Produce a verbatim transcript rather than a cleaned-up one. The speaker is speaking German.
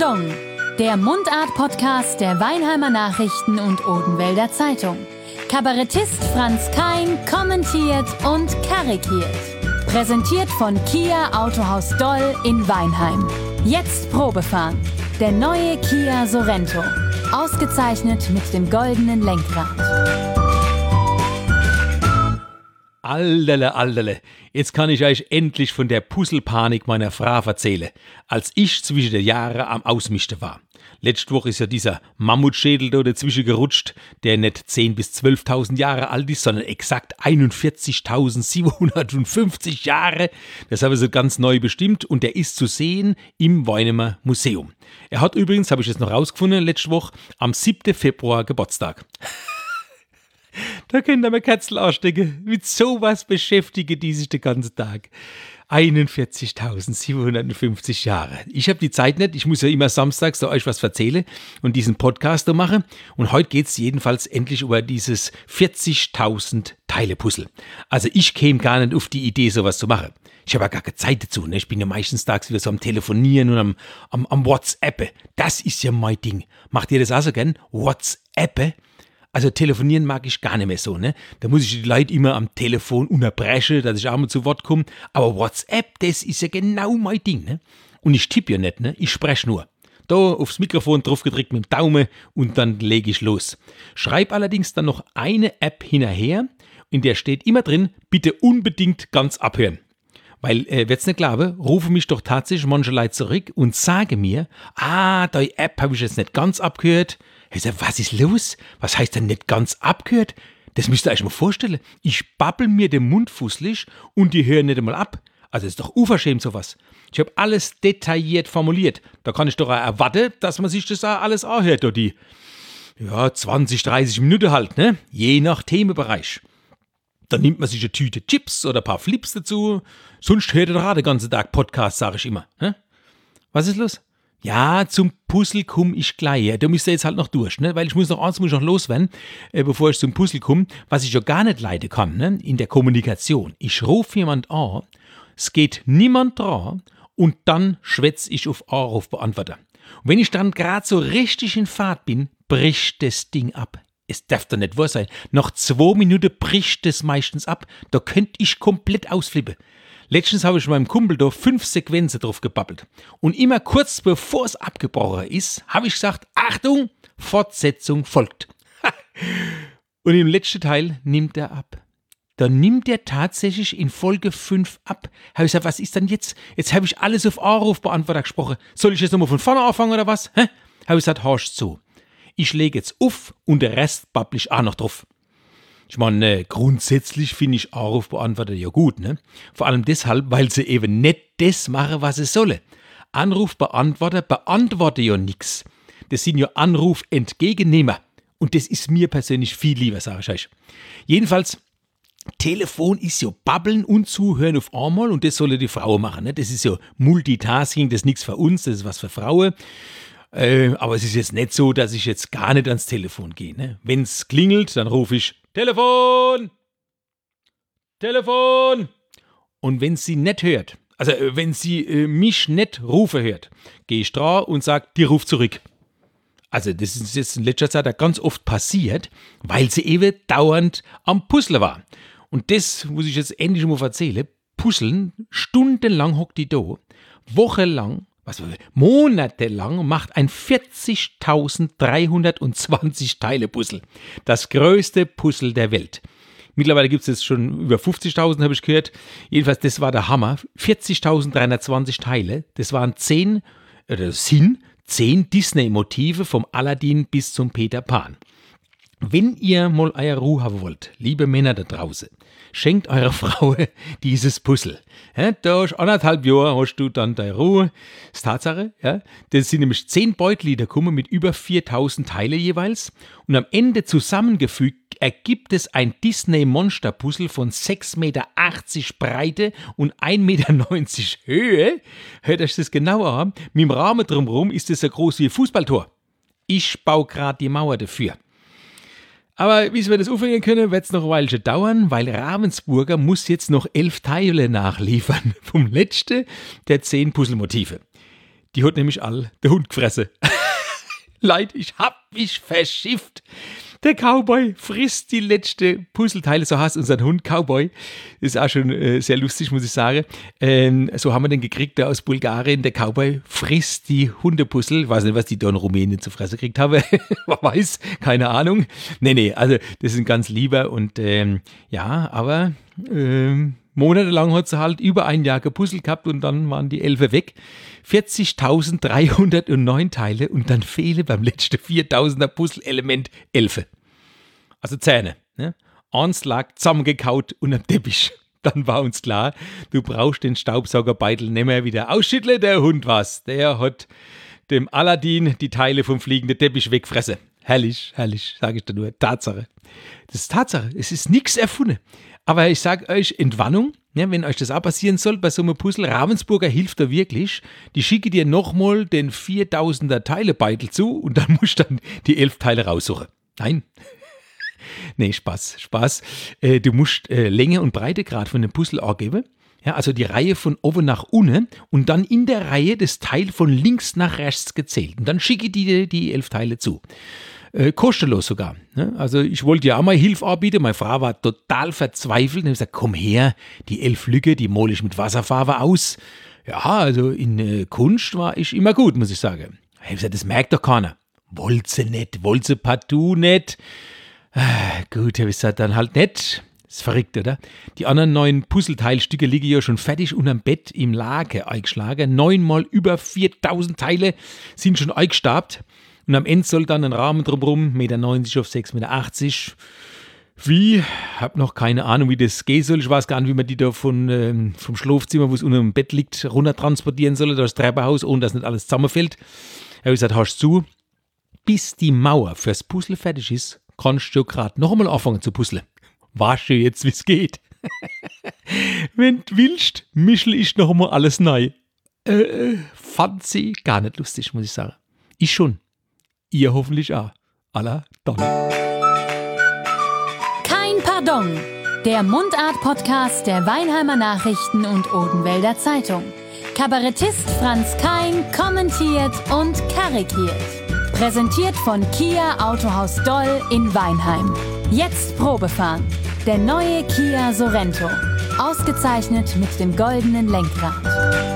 Dong, der Mundart-Podcast der Weinheimer Nachrichten und Odenwälder Zeitung. Kabarettist Franz Kein kommentiert und karikiert. Präsentiert von Kia Autohaus Doll in Weinheim. Jetzt Probefahren. Der neue Kia Sorento. Ausgezeichnet mit dem goldenen Lenkrad. Allerle, allerle, jetzt kann ich euch endlich von der Puzzlepanik meiner Frau erzählen, als ich zwischen den Jahren am Ausmisten war. Letzte Woche ist ja dieser Mammutschädel da dazwischen gerutscht, der nicht zehntausend bis zwölftausend Jahre alt ist, sondern exakt einundvierzigtausendsiebenhundertfünfzig Jahre. Das haben sie ganz neu bestimmt und der ist zu sehen im Weinheimer Museum. Er hat übrigens, habe ich jetzt noch rausgefunden, letzte Woche am siebten Februar Geburtstag. Da könnt ihr mir Katzel anstecken. Mit sowas beschäftigen die sich den ganzen Tag. einundvierzigtausendsiebenhundertfünfzig Jahre. Ich habe die Zeit nicht. Ich muss ja immer samstags da euch was erzählen und diesen Podcast da machen. Und heute geht es jedenfalls endlich über dieses vierzigtausend Teile-Puzzle. Also ich käme gar nicht auf die Idee, sowas zu machen. Ich habe ja gar keine Zeit dazu. Ne? Ich bin ja meistens tags wieder so am Telefonieren und am, am, am WhatsAppen. Das ist ja mein Ding. Macht ihr das auch so gern? WhatsAppen? Also telefonieren mag ich gar nicht mehr so, ne? Da muss ich die Leute immer am Telefon unterbrechen, dass ich auch mal zu Wort komme. Aber WhatsApp, das ist ja genau mein Ding, ne? Und ich tippe ja nicht, ne? Ich spreche nur. Da aufs Mikrofon drauf gedrückt mit dem Daumen und dann lege ich los. Schreib allerdings dann noch eine App hinterher, in der steht immer drin, bitte unbedingt ganz abhören. Weil, äh, wird's nicht glauben, rufen mich doch tatsächlich manche Leute zurück und sagen mir, ah, die App habe ich jetzt nicht ganz abgehört. Ich sage, was ist los? Was heißt denn nicht ganz abgehört? Das müsst ihr euch mal vorstellen. Ich babbel mir den Mund fusselig und die hören nicht einmal ab. Also ist doch unverschämt sowas. Ich habe alles detailliert formuliert. Da kann ich doch auch erwarten, dass man sich das auch alles anhört, oder die, ja, zwanzig, dreißig Minuten halt, ne? Je nach Themenbereich. Dann nimmt man sich eine Tüte Chips oder ein paar Flips dazu. Sonst hört ihr doch auch den ganzen Tag Podcast, sage ich immer. Ne? Was ist los? Ja, zum Puzzle komme ich gleich. Ja, da müsst ihr jetzt halt noch durch, ne? Weil ich muss noch eins muss ich noch loswerden, äh, bevor ich zum Puzzle komme, was ich ja gar nicht leiden kann, ne? In der Kommunikation. Ich rufe jemand an, es geht niemand dran und dann schwätze ich auf Anrufbeantworter. Und wenn ich dann gerade so richtig in Fahrt bin, bricht das Ding ab. Es darf doch nicht wahr sein. Nach zwei Minuten bricht es meistens ab. Da könnte ich komplett ausflippen. Letztens habe ich meinem Kumpel da fünf Sequenzen drauf gebabbelt. Und immer kurz bevor es abgebrochen ist, habe ich gesagt, Achtung, Fortsetzung folgt. Und im letzten Teil nimmt er ab. Da nimmt er tatsächlich in Folge fünf ab. Habe ich gesagt, was ist denn jetzt? Jetzt habe ich alles auf Anrufbeantworter gesprochen. Soll ich jetzt nochmal von vorne anfangen oder was? Hä? Habe ich gesagt, horch zu. Ich lege jetzt auf und der Rest babbel ich auch noch drauf. Ich meine, äh, grundsätzlich finde ich Anrufbeantworter ja gut, ne? Vor allem deshalb, weil sie eben nicht das machen, was sie sollen. Anrufbeantworter beantworten ja nichts. Das sind ja Anrufentgegennehmer. Und das ist mir persönlich viel lieber, sage ich euch. Jedenfalls, Telefon ist ja babbeln und zuhören auf einmal und das sollen die Frauen machen, ne? Das ist ja Multitasking, das ist nichts für uns, das ist was für Frauen. Äh, aber es ist jetzt nicht so, dass ich jetzt gar nicht ans Telefon gehe. Ne? Wenn es klingelt, dann rufe ich Telefon! Telefon! Und wenn sie nicht hört, also äh, wenn sie äh, mich nicht rufen hört, gehe ich dran und sage, die ruft zurück. Also das ist jetzt in letzter Zeit ganz oft passiert, weil sie eben dauernd am Puzzeln war. Und das muss ich jetzt endlich mal erzählen. Puzzeln, stundenlang hockt die da, wochenlang, was monatelang macht ein vierzigtausenddreihundertzwanzig Teile Puzzle. Das größte Puzzle der Welt. Mittlerweile gibt es jetzt schon über fünfzigtausend, habe ich gehört. Jedenfalls, das war der Hammer. vierzigtausenddreihundertzwanzig Teile. Das waren zehn, oder sind zehn Disney-Motive vom Aladdin bis zum Peter Pan. Wenn ihr mal eure Ruhe haben wollt, liebe Männer da draußen, schenkt eurer Frau dieses Puzzle. Ja, da hast anderthalb Jahre hast du dann deine Ruhe. Das ist Tatsache. Ja. Das sind nämlich zehn Beutel, die da kommen mit über viertausend Teile jeweils. Und am Ende zusammengefügt ergibt es ein Disney-Monster-Puzzle von sechs Meter achtzig Breite und ein Meter neunzig Höhe. Hört euch das genauer an. Mit dem Rahmen drumherum ist es so groß wie ein Fußballtor. Ich baue gerade die Mauer dafür. Aber bis wir das aufhängen können, wird es noch ein Weilchen dauern, weil Ravensburger muss jetzt noch elf Teile nachliefern vom letzten der zehn Puzzlemotive. Die hat nämlich all der Hund gefressen. Leid, ich hab mich verschifft. Der Cowboy frisst die letzte Puzzleteile, so heißt unser Hund Cowboy. Ist auch schon äh, sehr lustig, muss ich sagen. Ähm, so haben wir den gekriegt, der aus Bulgarien. Der Cowboy frisst die Hundepuzzle. Ich weiß nicht, was die da in Rumänien zu fressen gekriegt haben. Wer weiß, keine Ahnung. Nee, nee, also das ist ein ganz lieber und ähm, ja, aber ähm, monatelang hat sie halt über ein Jahr gepuzzelt gehabt und dann waren die Elfe weg. vierzigtausenddreihundertneun Teile und dann fehlen beim letzten viertausender Puzzle-Element Elfe. Also Zähne. Ne? Eins lag zusammengekaut unterm Teppich. Dann war uns klar, du brauchst den Staubsaugerbeitel nicht mehr wieder ausschütteln, der Hund war's. Der hat dem Aladdin die Teile vom fliegenden Teppich wegfressen. Herrlich, herrlich, sage ich dir nur. Tatsache. Das ist Tatsache. Es ist nichts erfunden. Aber ich sage euch, Entwarnung, ja, wenn euch das auch passieren soll bei so einem Puzzle, Ravensburger hilft da wirklich. Die schicke dir nochmal den viertausender Teilebeitel zu und dann musst du dann die elf Teile raussuchen. Nein. Nee, Spaß, Spaß. Äh, du musst äh, Länge und Breitegrad von dem Puzzle angeben. Ja, also die Reihe von oben nach unten und dann in der Reihe das Teil von links nach rechts gezählt. Und dann schicke ich dir die elf Teile zu. Äh, kostenlos sogar. Ne? Also ich wollte ja auch mal Hilfe anbieten. Meine Frau war total verzweifelt. Und ich gesagt, komm her, die elf Lücke, die male ich mit Wasserfarbe aus. Ja, also in äh, Kunst war ich immer gut, muss ich sagen. Ich habe gesagt, das merkt doch keiner. Wollt sie nicht, wollt sie partout nicht. Ah, gut, habe ich gesagt, dann halt nicht. Das ist verrückt, oder? Die anderen neun Puzzleteilstücke liegen ja schon fertig unterm Bett im Lager eingeschlagen. Neunmal über viertausend Teile sind schon eingestabt. Und am Ende soll dann ein Rahmen drumherum, eins Komma neunzig Meter auf sechs Komma achtzig Meter. Wie? Hab noch keine Ahnung, wie das gehen soll. Ich weiß gar nicht, wie man die da von, ähm, vom Schlafzimmer, wo es unter dem Bett liegt, runter transportieren soll, das Treppenhaus, ohne dass nicht alles zusammenfällt. Ich habe gesagt, hast zu, bis die Mauer fürs Puzzle fertig ist, kannst du gerade noch einmal anfangen zu puzzeln. Weißt du jetzt, wie es geht? Wenn du willst, mischel ich noch einmal alles neu. Äh, fand sie gar nicht lustig, muss ich sagen. Ich schon. Ihr hoffentlich auch. Alla Donner. Kein Pardon. Der Mundart-Podcast der Weinheimer Nachrichten und Odenwälder Zeitung. Kabarettist Franz Kein kommentiert und karikiert. Präsentiert von Kia Autohaus Doll in Weinheim. Jetzt Probefahren. Der neue Kia Sorento. Ausgezeichnet mit dem goldenen Lenkrad.